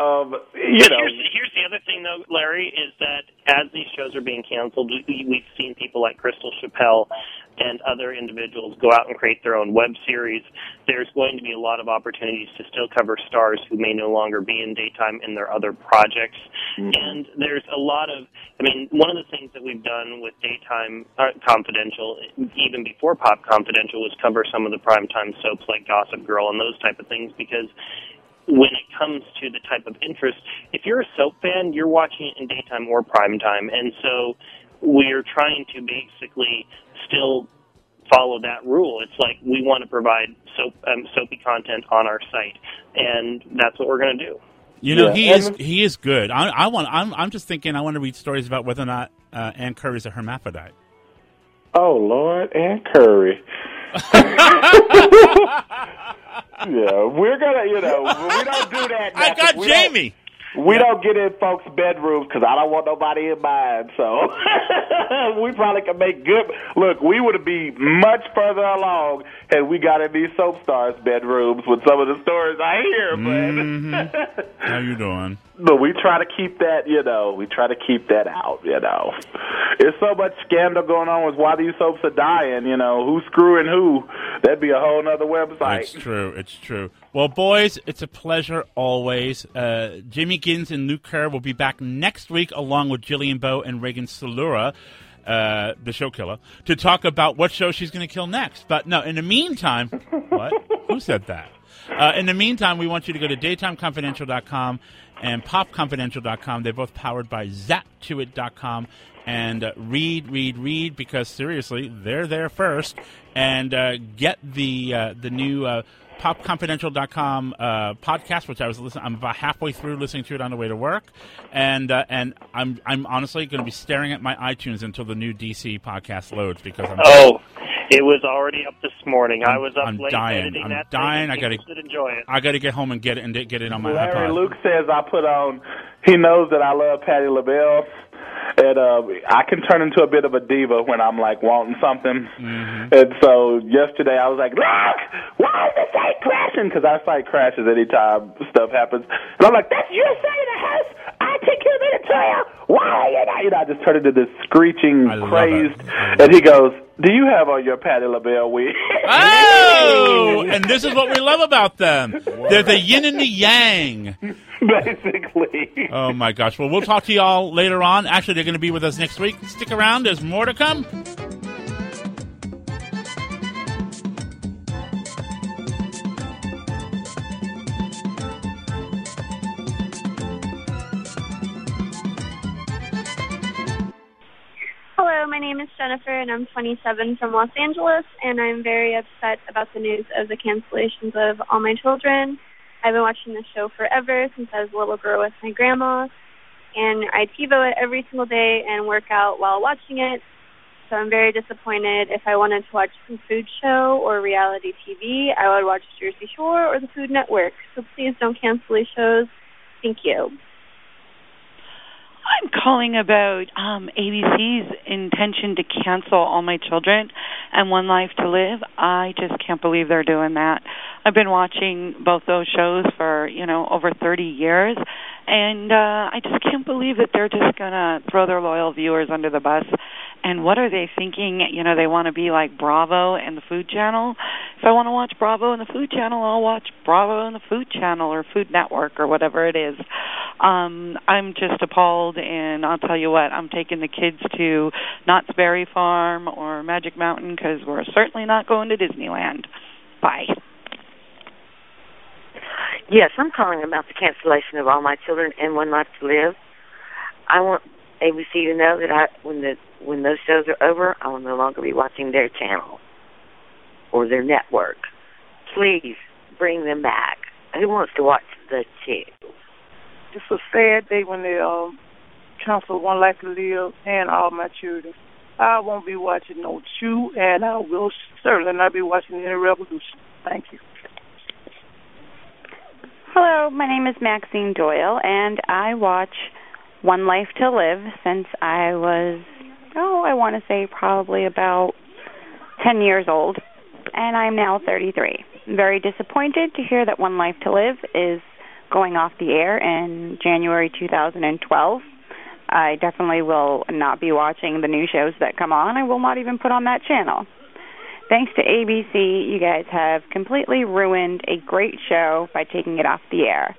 Here's the other thing, though, Larry, is that as these shows are being canceled, we've seen people like Crystal Chappelle and other individuals go out and create their own web series. There's going to be a lot of opportunities to still cover stars who may no longer be in daytime in their other projects. Mm-hmm. And there's a lot of, one of the things that we've done with Daytime Confidential, even before Pop Confidential, was cover some of the primetime soaps like Gossip Girl and those type of things, because when it comes to the type of interest, if you're a soap fan, you're watching it in daytime or primetime. And so we're trying to basically still follow that rule. It's like we want to provide soapy content on our site, and that's what we're going to do. He is good. I'm just thinking I want to read stories about whether or not Ann Curry's a hermaphrodite. Oh Lord, Ann Curry. Yeah, we're gonna, we don't do that. I got Jamie. We don't get in folks' bedrooms because I don't want nobody in mine. So we probably can make good. Look, we would be much further along had we got in these soap stars' bedrooms with some of the stories I hear. But how you doing? But we try to keep that, we try to keep that out, There's so much scandal going on with why these soaps are dying, who's screwing who. That'd be a whole nother website. It's true. Well, boys, it's a pleasure always. Jimmy Gins and Luke Kerr will be back next week along with Jillian Bowe and Reagan Salura. the show killer, to talk about what show she's going to kill next. But no, in the meantime, what? Who said that? In the meantime, we want you to go to daytimeconfidential.com and popconfidential.com. They're both powered by zaptoit.com. And read, because seriously, they're there first. And get the new popconfidential.com podcast, which I was listening. I'm about halfway through listening to it on the way to work, and I'm honestly going to be staring at my iTunes until the new DC podcast loads because it was already up this morning. I was up late dying. editing I'm that dying. thing. I should enjoy it. I got to get home and get it on my Larry iPod. Luke says I put on. He knows that I love Patti LaBelle. And I can turn into a bit of a diva when I'm, like, wanting something. Mm-hmm. And so yesterday I was like, look, why is the site crashing? Because our site crashes anytime stuff happens. And I'm like, that's your side of the house? I take care of it to you. Why are you not? You know, I just turned into this screeching, crazed. And he goes, do you have on your Patti LaBelle wig? Oh! And this is what we love about them. They're the yin and the yang. Basically. Oh, my gosh. Well, we'll talk to you all later on. Actually, they're going to be with us next week. Stick around. There's more to come. Hello, my name is Jennifer, and I'm 27 from Los Angeles, and I'm very upset about the news of the cancellations of All My Children. I've been watching this show forever, since I was a little girl with my grandma, and I TiVo it every single day and work out while watching it, so I'm very disappointed. If I wanted to watch some food show or reality TV, I would watch Jersey Shore or the Food Network, so please don't cancel these shows. Thank you. I'm calling about ABC's intention to cancel All My Children and One Life to Live. I just can't believe they're doing that. I've been watching both those shows for, over 30 years, and I just can't believe that they're just going to throw their loyal viewers under the bus. And what are they thinking? They want to be like Bravo and the Food Channel. If I want to watch Bravo and the Food Channel, I'll watch Bravo and the Food Channel or Food Network or whatever it is. I'm just appalled, and I'll tell you what, I'm taking the kids to Knott's Berry Farm or Magic Mountain because we're certainly not going to Disneyland. Bye. Yes, I'm calling about the cancellation of All My Children and One Life to Live. I want ABC to know that when those shows are over, I will no longer be watching their channel or their network. Please bring them back. Who wants to watch the two? It's a sad day when they cancel One Life to Live and All My Children. I won't be watching no Chew, and I will certainly not be watching any Revolution. Thank you. Hello, my name is Maxine Doyle, and I watch One Life to Live since I was, I want to say probably about 10 years old, and I'm now 33. I'm very disappointed to hear that One Life to Live is going off the air in January 2012. I definitely will not be watching the new shows that come on. I will not even put on that channel. Thanks to ABC, you guys have completely ruined a great show by taking it off the air.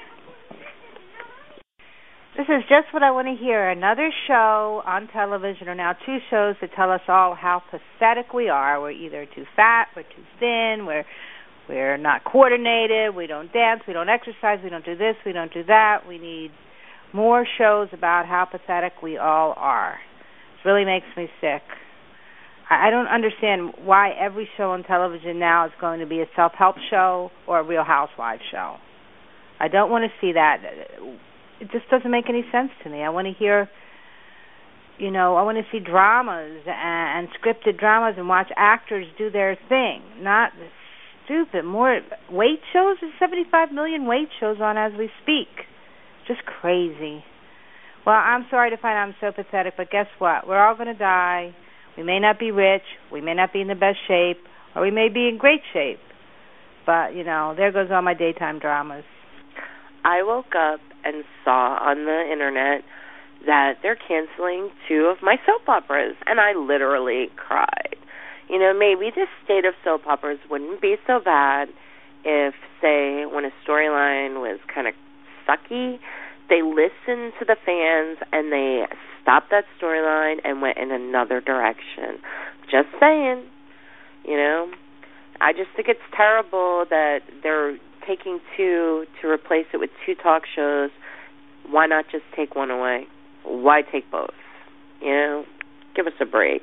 This is just what I want to hear. Another show on television, or now two shows that tell us all how pathetic we are. We're either too fat, we're too thin, we're not coordinated, we don't dance, we don't exercise, we don't do this, we don't do that. We need more shows about how pathetic we all are. It really makes me sick. I don't understand why every show on television now is going to be a self-help show or a Real Housewives show. I don't want to see that. It just doesn't make any sense to me. I want to hear, I want to see dramas and scripted dramas and watch actors do their thing, not stupid. More weight shows. There's 75 million weight shows on as we speak. Just crazy. Well, I'm sorry to find I'm so pathetic, but guess what? We're all going to die. We may not be rich, we may not be in the best shape, or we may be in great shape. But, there goes all my daytime dramas. I woke up and saw on the internet that they're canceling 2 of my soap operas, and I literally cried. Maybe this state of soap operas wouldn't be so bad if, say, when a storyline was kind of sucky, they listened to the fans and they stopped that storyline and went in another direction. Just saying, you know. I just think it's terrible that they're taking two to replace it with two talk shows. Why not just take one away? Why take both? You know, give us a break.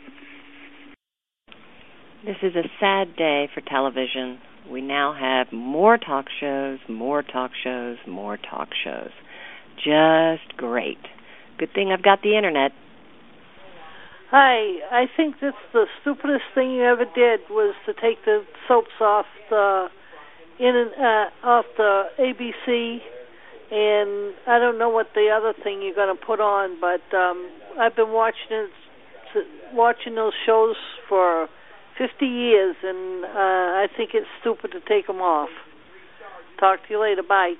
This is a sad day for television. We now have more talk shows, more talk shows, more talk shows. Just great. Good thing I've got the internet. Hi, I think that's the stupidest thing you ever did was to take the soaps off the off the ABC, and I don't know what the other thing you're going to put on, but I've been watching those shows for 50 years, and I think it's stupid to take them off. Talk to you later. Bye.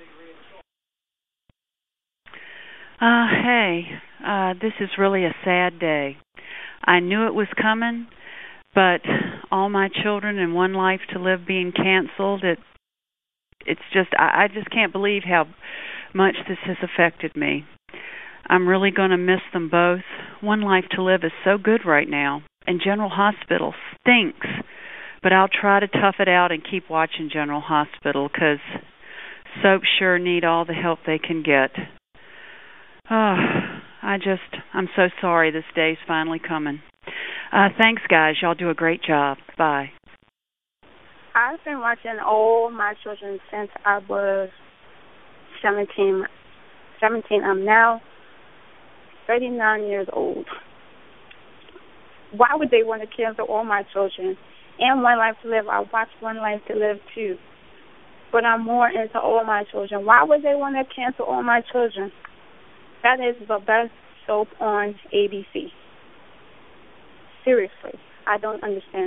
Hey, this is really a sad day. I knew it was coming, but All My Children and One Life to Live being canceled, it's just, I just can't believe how much this has affected me. I'm really going to miss them both. One Life to Live is so good right now, and General Hospital stinks, but I'll try to tough it out and keep watching General Hospital because soaps sure need all the help they can get. Oh, I'm so sorry this day's finally coming. Thanks, guys. Y'all do a great job. Bye. I've been watching All My Children since I was 17. I'm now 39 years old. Why would they want to cancel All My Children and One Life to Live? I watched One Life to Live too, but I'm more into All My Children. Why would they want to cancel All My Children? That is the best soap on ABC. Seriously, I don't understand.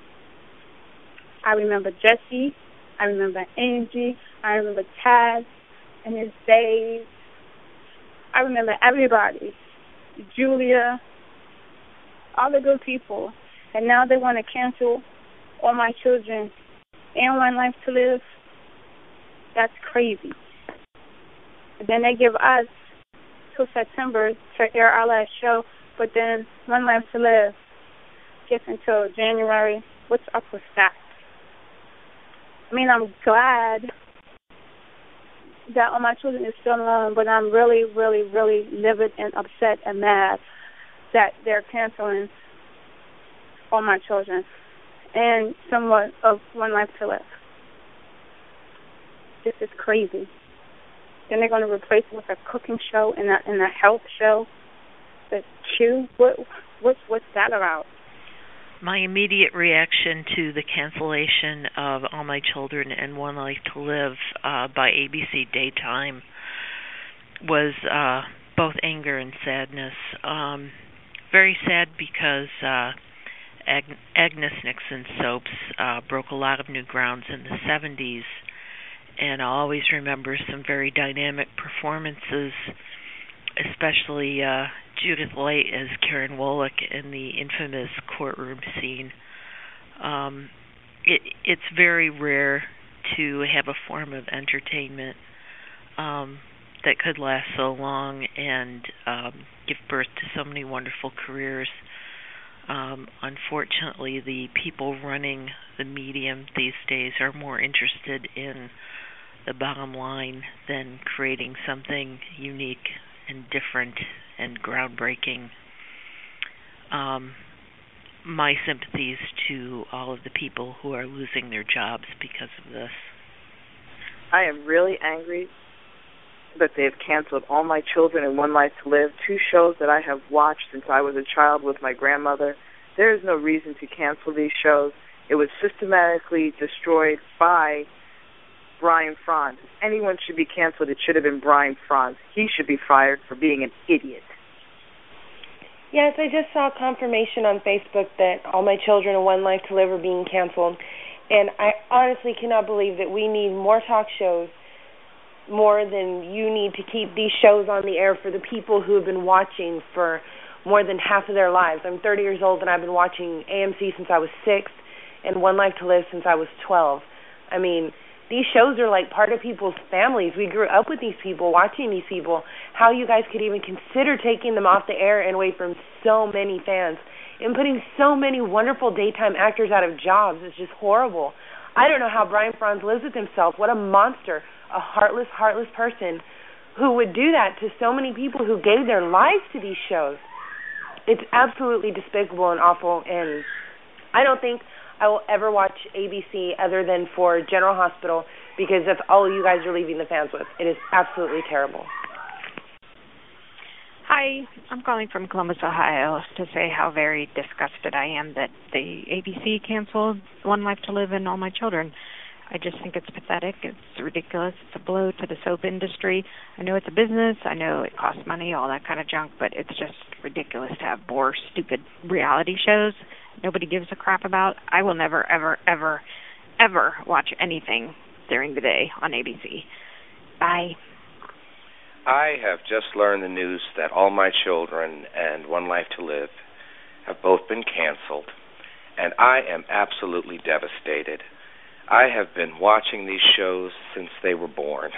I remember Jesse. I remember Angie. I remember Taz and his days. I remember everybody. Julia. All the good people. And now they want to cancel All My Children and One Life to Live. That's crazy. And then they give us till September to air our last show, but then One Life to Live gets until January. What's up with that? I mean, I'm glad that All My Children is still on, but I'm really, really, really livid and upset and mad that they're canceling All My Children and somewhat of One Life to Live. This is crazy. Then they're going to replace it with a cooking show and a health show. The Q. What's that about? My immediate reaction to the cancellation of All My Children and One Life to Live by ABC Daytime was both anger and sadness. Very sad because Agnes Nixon soaps broke a lot of new grounds in the 70s, and I'll always remember some very dynamic performances, especially Judith Light as Karen Woloch in the infamous courtroom scene. It's very rare to have a form of entertainment that could last so long and give birth to so many wonderful careers. Unfortunately, the people running the medium these days are more interested in the bottom line than creating something unique and different and groundbreaking. My sympathies to all of the people who are losing their jobs because of this. I am really angry that they've canceled All My Children and One Life to Live, two shows that I have watched since I was a child with my grandmother. There is no reason to cancel these shows. It was systematically destroyed by Brian Franz. If anyone should be canceled, it should have been Brian Franz. He should be fired for being an idiot. Yes, I just saw confirmation on Facebook that All My Children and One Life to Live are being canceled. And I honestly cannot believe that we need more talk shows more than you need to keep these shows on the air for the people who have been watching for more than half of their lives. I'm 30 years old and I've been watching AMC since I was 6 and One Life to Live since I was 12. I mean, these shows are like part of people's families. We grew up with these people, watching these people. how you guys could even consider taking them off the air and away from so many fans and putting so many wonderful daytime actors out of jobs. It's just horrible. I don't know how Brian Franz lives with himself. What a monster, a heartless person who would do that to so many people who gave their lives to these shows. It's absolutely despicable and awful, and I don't think I will ever watch ABC other than for General Hospital, because that's all you guys are leaving the fans with. It is absolutely terrible. Hi, I'm calling from Columbus, Ohio to say how very disgusted I am that the ABC canceled One Life to Live and All My Children. I just think it's pathetic. It's ridiculous. It's a blow to the soap industry. I know it's a business. I know it costs money, all that kind of junk, but it's just ridiculous to have more stupid reality shows nobody gives a crap about. I will never, ever, ever, ever watch anything during the day on ABC. Bye. I have just learned the news that All My Children and One Life to Live have both been canceled, and I am absolutely devastated. I have been watching these shows since they were born.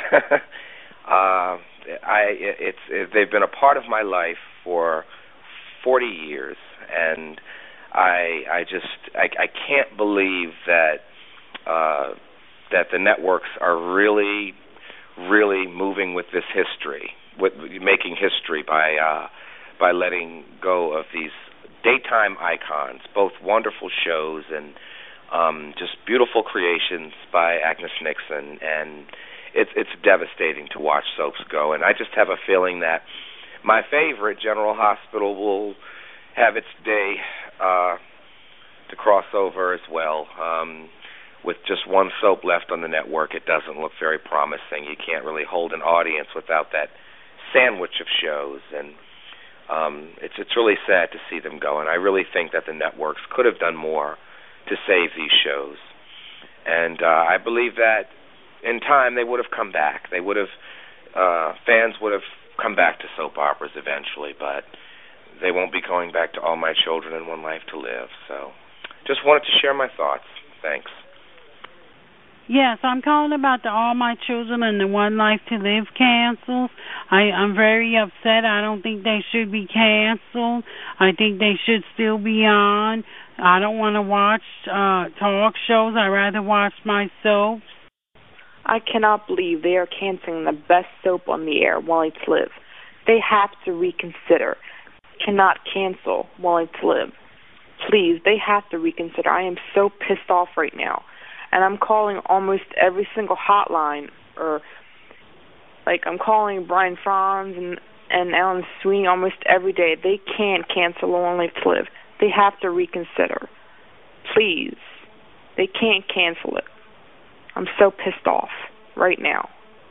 They've been a part of my life for 40 years, and I can't believe that the networks are really moving with this history, with making history by letting go of these daytime icons, both wonderful shows and just beautiful creations by Agnes Nixon, and it's devastating to watch soaps go. And I just have a feeling that my favorite, General Hospital, will have its day to cross over as well. With just one soap left on the network, it doesn't look very promising. You can't really hold an audience without that sandwich of shows, and it's really sad to see them go. And I really think that the networks could have done more to save these shows. And I believe that in time they would have come back. They would have, fans would have come back to soap operas eventually, but they won't be going back to All My Children and One Life to Live. So just wanted to share my thoughts. Thanks. Yes, I'm calling about the All My Children and the One Life to Live cancels. I'm very upset. I don't think they should be canceled. I think they should still be on. I don't want to watch talk shows. I'd rather watch my soaps. I cannot believe they are canceling the best soap on the air, One Life to Live. They have to reconsider. Cannot cancel One Life to Live. Please, they have to reconsider. I am so pissed off right now. And I'm calling almost every single hotline, or like I'm calling Brian Franz and Alan Sweeney almost every day. They can't cancel One Life to Live. They have to reconsider. Please. They can't cancel it. I'm so pissed off right now.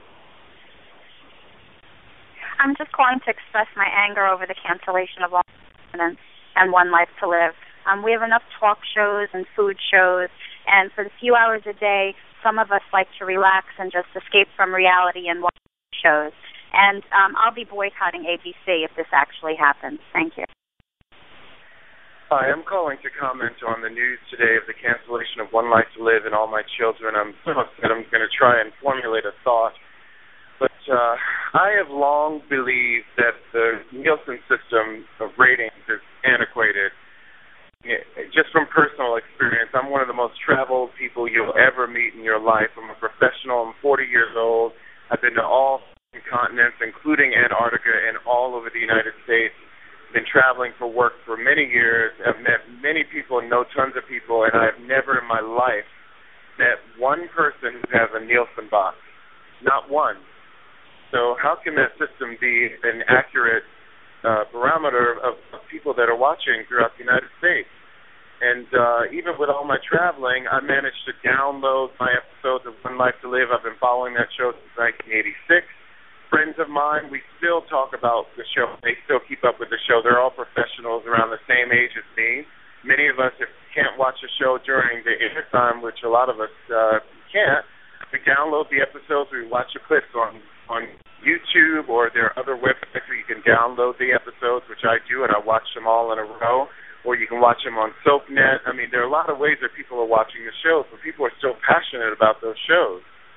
I'm just calling to express my anger over the cancellation of All My and One Life to Live. We have enough talk shows and food shows, and for the few hours a day, some of us like to relax and just escape from reality and watch shows. And I'll be boycotting ABC if this actually happens. Thank you. Hi, I'm calling to comment on the news today of the cancellation of One Life to Live and All My Children. I'm so upset I'm going to try and formulate a thought. But I have long believed that the Nielsen system of ratings is antiquated. Just from personal experience, I'm one of the most traveled people you'll ever meet in your life. I'm a professional. I'm 40 years old. I've been to all continents, including Antarctica, and all over the United States. Been traveling for work for many years. I've met many people and know tons of people, and I've never in my life met one person who has a Nielsen box. Not one. So how can that system be an accurate barometer of people that are watching throughout the United States? And even with all my traveling, I managed to download my episodes of One Life to Live. I've been following that show since 1986. Friends of mine, we still talk about the show. They still keep up with the show. They're all professionals around the same age as me. Many of us, if we can't watch a show during the airtime, which a lot of us can't, we download the episodes. We watch the clips on YouTube, or there are other websites where you can download the episodes, which I do, and I watch them all in a row. Or you can watch them on SoapNet. I mean, there are a lot of ways that people are watching the shows, but people are still passionate about those shows.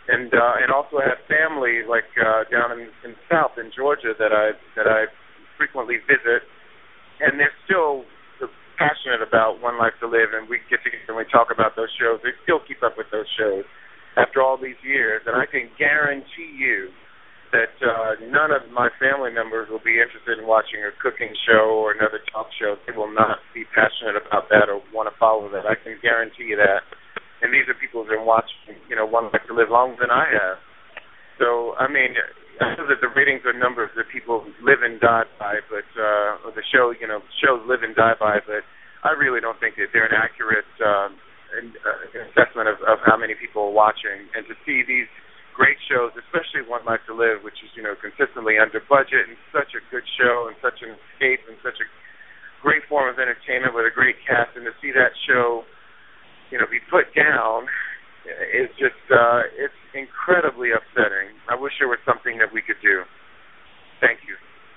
and also have family like down in the South in Georgia that I frequently visit, and they're still passionate about One Life to Live, and we get together and we talk about those shows. They still keep up with those shows after all these years, and I can guarantee you that none of my family members will be interested in watching a cooking show or another talk show. They will not be passionate about that or want to follow that. I can guarantee you that. And these are people who've been watching, One Life to Live longer than I have. So, I mean, I know that the ratings are numbers that people live and die by, but or the show, shows live and die by, but I really don't think that they're an accurate assessment of how many people are watching. And to see these great shows, especially One Life to Live, which is, consistently under budget and such a good show and such an escape and such a great form of entertainment with a great cast, and to see that show, be put down is just, it's incredibly upsetting. I wish there was something that we could do. Thank you.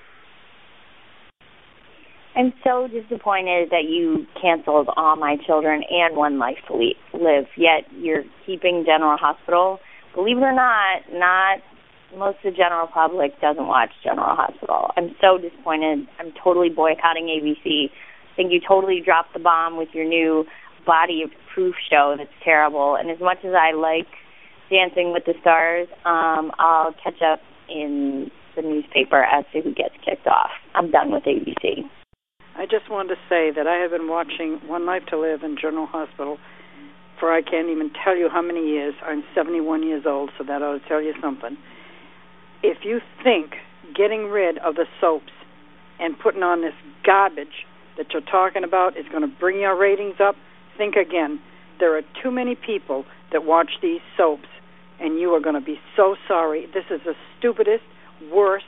I'm so disappointed that you canceled All My Children and One Life to Live, yet you're keeping General Hospital. Believe it or not most of the general public doesn't watch General Hospital. I'm so disappointed. I'm totally boycotting ABC. I think you totally dropped the bomb with your new Body of Proof show that's terrible. And as much as I like Dancing with the Stars, I'll catch up in the newspaper as to who gets kicked off. I'm done with ABC. I just wanted to say that I have been watching One Life to Live and General Hospital for I can't even tell you how many years. I'm 71 years old, so that ought to tell you something. If you think getting rid of the soaps and putting on this garbage that you're talking about is going to bring your ratings up, think again. There are too many people that watch these soaps, and you are going to be so sorry. This is the stupidest, worst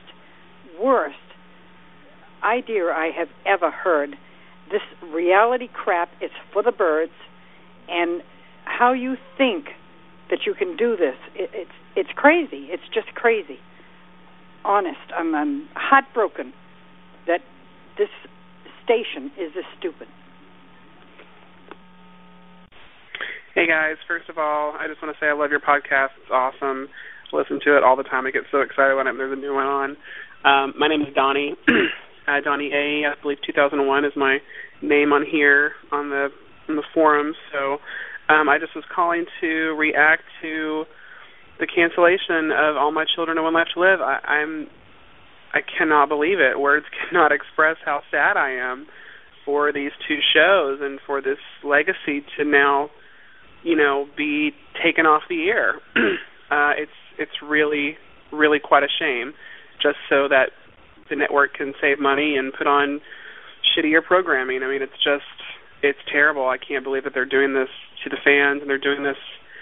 idea I have ever heard. This reality crap is for the birds, and how you think that you can do this, it's crazy. It's just crazy. Honest, I'm heartbroken that this station is this stupid. Hey guys, first of all, I just want to say I love your podcast. It's awesome. I listen to it all the time. I get so excited when there's a new one on. My name is Donnie. Donnie A. I believe 2001 is my name on here on the forums. So I just was calling to react to the cancellation of All My Children and One Life to Live. I cannot believe it. Words cannot express how sad I am for these two shows and for this legacy to now, be taken off the air. It's really, really quite a shame, just so that the network can save money and put on shittier programming. I mean, it's terrible. I can't believe that they're doing this to the fans, and they're doing this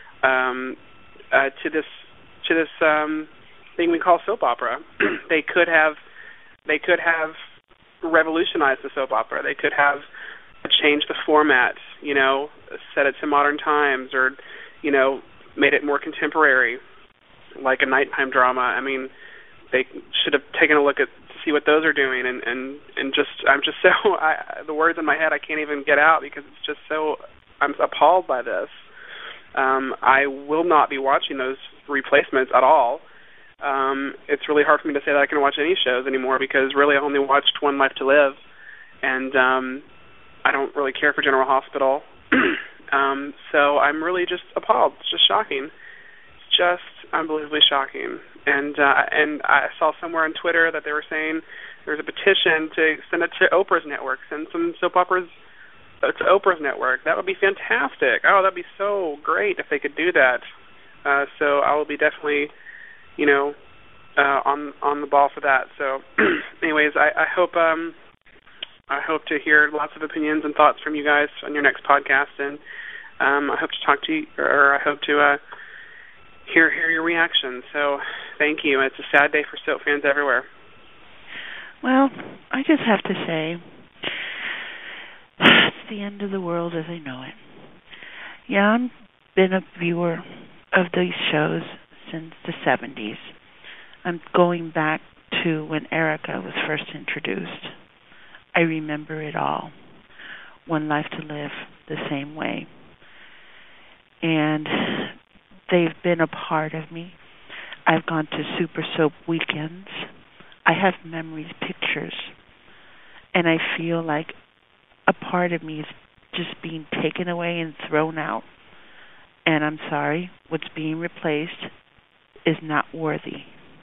to this thing we call soap opera. They could have revolutionized the soap opera. They could have changed the format, set it to modern times, or made it more contemporary, like a nighttime drama. I mean, they should have taken a look to see what those are doing, and I'm just so the words in my head I can't even get out because it's just so I'm appalled by this. I will not be watching those replacements at all. It's really hard for me to say that I can watch any shows anymore because really I only watched One Life to Live, and I don't really care for General Hospital. So I'm really just appalled. It's just shocking. It's just unbelievably shocking. And I saw somewhere on Twitter that they were saying there's a petition to send it to Oprah's network, send some soap operas to Oprah's network. That would be fantastic. Oh, that'd be so great if they could do that. So I will be definitely, on the ball for that. So, anyways, I hope to hear lots of opinions and thoughts from you guys on your next podcast, and I hope to talk to you, or I hope to hear your reaction. So, thank you. It's a sad day for soap fans everywhere. Well, I just have to say, it's the end of the world as I know it. Yeah, I've been a viewer of these shows since the 70s. I'm going back to when Erica was first introduced. I remember it all. One Life to Live the same way. And they've been a part of me. I've gone to Super Soap weekends. I have memories, pictures, and I feel like a part of me is just being taken away and thrown out. And I'm sorry, what's being replaced is not worthy.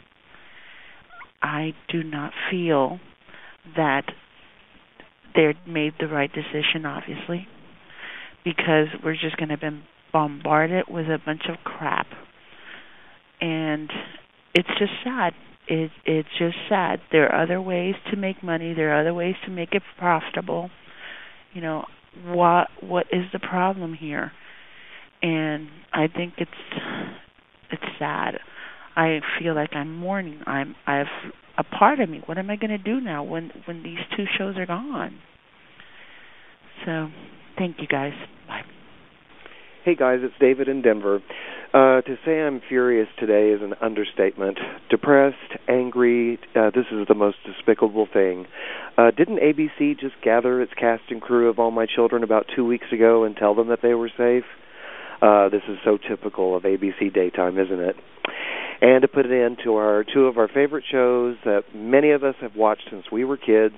I do not feel that they made the right decision, obviously, because we're just going to be bombarded with a bunch of crap. And it's just sad. It's just sad. There are other ways to make money. There are other ways to make it profitable. You know, what is the problem here? And I think it's sad. I feel like I'm mourning. I've a part of me. What am I going to do now when these two shows are gone? So, thank you guys. Bye. Hey guys, it's David in Denver. To say I'm furious today is an understatement. Depressed, angry, this is the most despicable thing. Didn't ABC just gather its cast and crew of All My Children about 2 weeks ago and tell them that they were safe? This is so typical of ABC daytime, isn't it? And to put it into two of our favorite shows that many of us have watched since we were kids,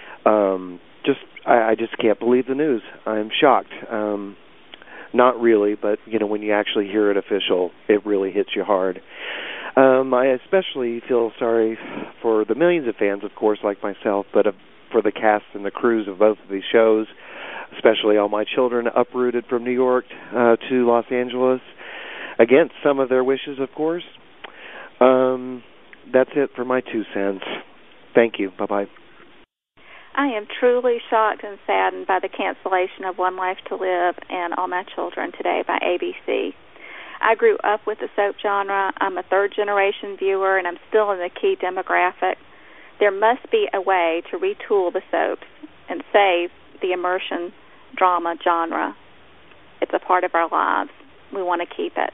I just can't believe the news. I'm shocked. Not really, but you know, when you actually hear it official, it really hits you hard. I especially feel sorry for the millions of fans, of course, like myself, but for the cast and the crews of both of these shows, especially All My Children, uprooted from New York to Los Angeles, against some of their wishes, of course. That's it for my 2 cents. Thank you. Bye-bye. I am truly shocked and saddened by the cancellation of One Life to Live and All My Children today by ABC. I grew up with the soap genre. I'm a third-generation viewer, and I'm still in the key demographic. There must be a way to retool the soaps and save the immersion drama genre. It's a part of our lives. We want to keep it.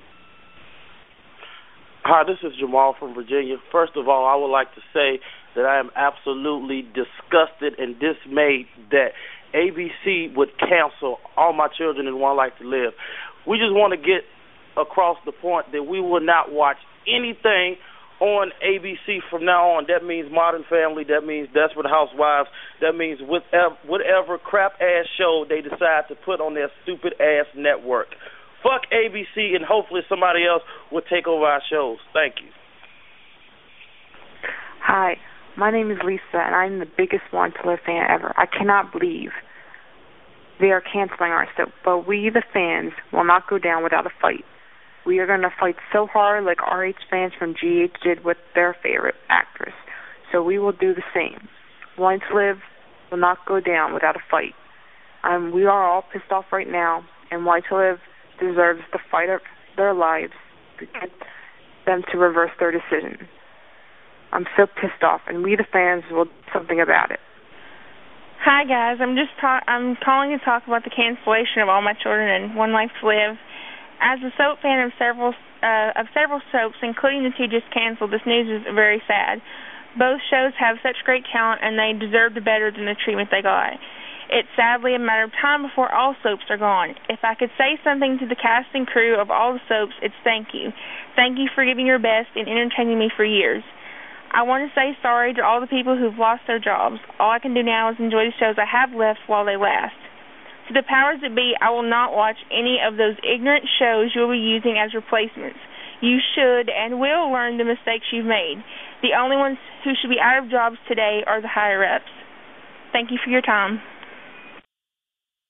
Hi, this is Jamal from Virginia. First of all, I would like to say that I am absolutely disgusted and dismayed that ABC would cancel All My Children and One Life to Live. We just want to get across the point that we will not watch anything on ABC from now on. That means Modern Family, that means Desperate Housewives, that means whatever crap-ass show they decide to put on their stupid-ass network. Fuck ABC, and hopefully somebody else will take over our shows. Thank you. Hi, my name is Lisa, and I'm the biggest One to Live fan ever. I cannot believe they are canceling our soap, but we, the fans, will not go down without a fight. We are going to fight so hard like RH fans from GH did with their favorite actress. So we will do the same. One to Live will not go down without a fight. We are all pissed off right now, and One to Live deserves the fight of their lives to get them to reverse their decision. I'm so pissed off, and we, the fans, will do something about it. Hi guys, I'm calling to talk about the cancellation of All My Children and One Life to Live. As a soap fan of several soaps, including the two just canceled, this news is very sad. Both shows have such great talent, and they deserve better than the treatment they got. It's sadly a matter of time before all soaps are gone. If I could say something to the cast and crew of all the soaps, it's thank you. Thank you for giving your best and entertaining me for years. I want to say sorry to all the people who've lost their jobs. All I can do now is enjoy the shows I have left while they last. To the powers that be, I will not watch any of those ignorant shows you'll be using as replacements. You should and will learn the mistakes you've made. The only ones who should be out of jobs today are the higher-ups. Thank you for your time.